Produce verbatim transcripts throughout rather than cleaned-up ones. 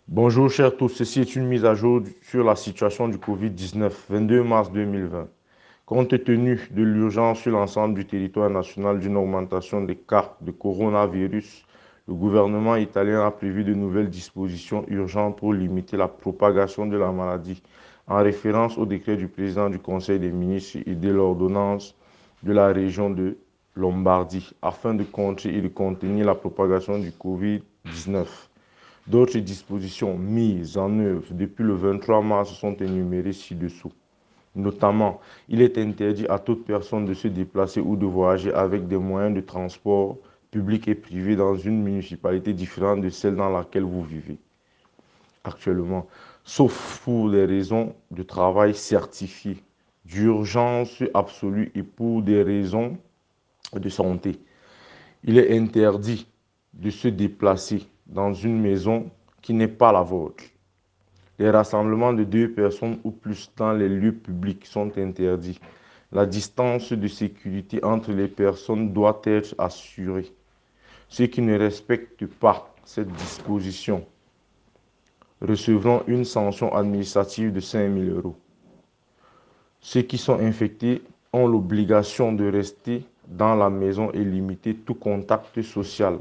Bonjour chers tous, ceci est une mise à jour du- sur la situation du Covid dix-neuf, vingt-deux mars deux mille vingt. Compte tenu de l'urgence sur l'ensemble du territoire national d'une augmentation des cas de coronavirus, le gouvernement italien a prévu de nouvelles dispositions urgentes pour limiter la propagation de la maladie, en référence au décret du président du Conseil des ministres et de l'ordonnance de la région de Lombardie, afin de contrer et de contenir la propagation du Covid dix-neuf. D'autres dispositions mises en œuvre depuis le vingt-trois mars sont énumérées ci-dessous. Notamment, il est interdit à toute personne de se déplacer ou de voyager avec des moyens de transport publics et privés dans une municipalité différente de celle dans laquelle vous vivez actuellement, sauf pour des raisons de travail certifiées, d'urgence absolue et pour des raisons de santé. Il est interdit de se déplacer dans une maison qui n'est pas la vôtre. Les rassemblements de deux personnes ou plus dans les lieux publics sont interdits. La distance de sécurité entre les personnes doit être assurée. Ceux qui ne respectent pas cette disposition recevront une sanction administrative de cinq mille euros. Ceux qui sont infectés ont l'obligation de rester dans la maison et limiter tout contact social.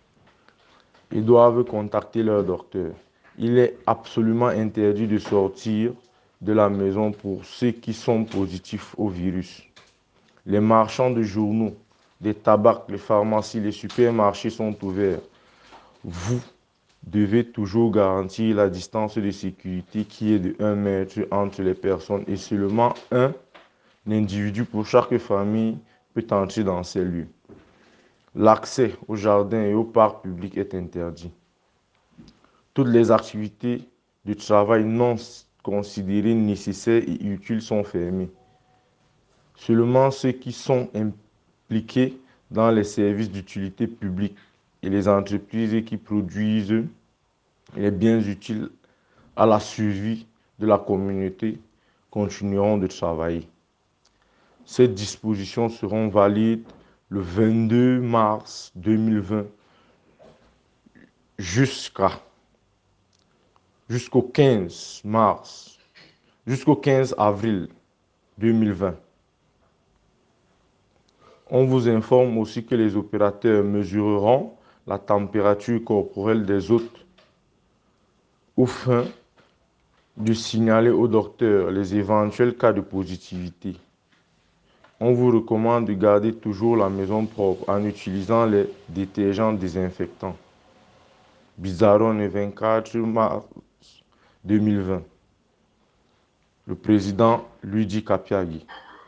Ils doivent contacter leur docteur. Il est absolument interdit de sortir de la maison pour ceux qui sont positifs au virus. Les marchands de journaux, des tabacs, les pharmacies, les supermarchés sont ouverts. Vous devez toujours garantir la distance de sécurité qui est de un mètre entre les personnes et seulement un individu pour chaque famille peut entrer dans ces lieux. L'accès aux jardins et aux parcs publics est interdit. Toutes les activités de travail non considérées nécessaires et utiles sont fermées. Seulement ceux qui sont impliqués dans les services d'utilité publique et les entreprises qui produisent les biens utiles à la survie de la communauté continueront de travailler. Ces dispositions seront valides le vingt-deux mars deux mille vingt jusqu'à jusqu'au quinze mars, jusqu'au quinze avril deux mille vingt. On vous informe aussi que les opérateurs mesureront la température corporelle des hôtes au fin de signaler au docteur les éventuels cas de positivité. On vous recommande de garder toujours la maison propre en utilisant les détergents désinfectants. Bizarrone, vingt-quatre mars deux mille vingt. Le président Luigi Capiaghi.